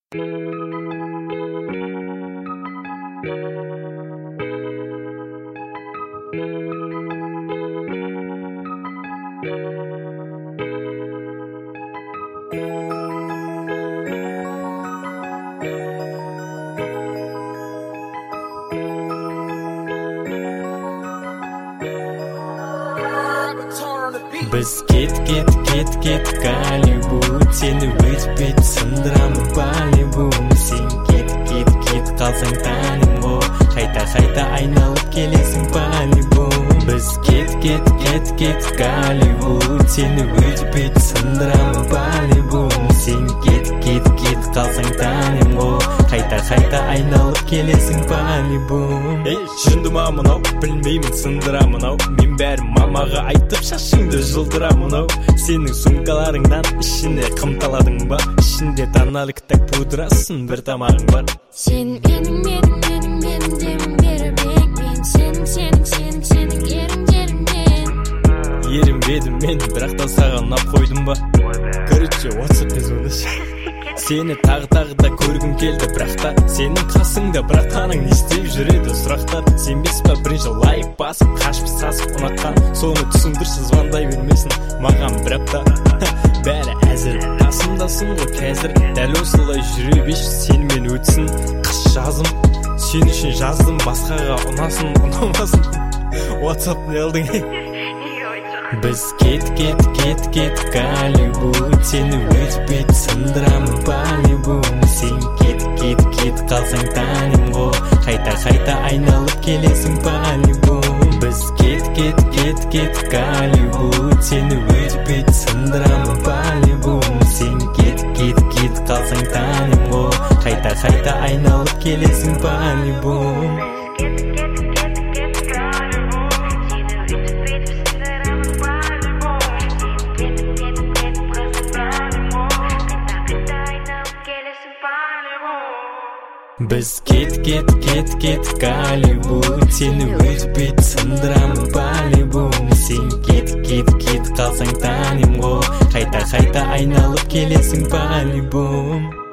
Biz ket Голливуд сені өтпейді сындырамын Болливуд сен кет қалсаң таным ғой қайта айналып келесің Болливуд біз кет Голливуд сені өтпейді сындырамын Болливуд сен кет қалсаң таным ғой қайта айналып келесің Болливуд ей жындыма мынау білмеймін сындырамын ау мен бәрін мамаға айтып шашыңды жылдырамын ау сенің сумкаларыңнан ішіне қымталадың ба ішінде тонналы кітап пудрасың бір тамағың бар сен менің демім бермек мен сенің ерінбедім мен бірақ та саған ұнап қойдым ба короче WhatsApp звоныш сені тағы да көргім келді бірақ та сенің қасыңда бірақ таның не істеп жүреді сұрақтар сенбес па бірінші лайк басып қашып сасып ұнатқан соны түсіндірші звондай бермесін маған бір апта бәрі әзір қасымдасың ғой қазір дәл осылай жүре беш сенімен өтсін қыс жазым сен үшін жаздым басқаға ұнасын ұнамасын WhatsApp не алдың біз кет Голливуд сені өтпейді сындырамын Болливуд сен кет қалсаң таным ғой қайта айналып келесің Болливуд біз кет Голливуд сені өтпейді сындырамын Болливуд сен кет қалсаң таным ғой қайта айналып келесің Болливуд біз кет Голливуд сені өтпейді сындырамын Болливуд сен кет қалсаң таным ғой қайта айналып келесің Болливуд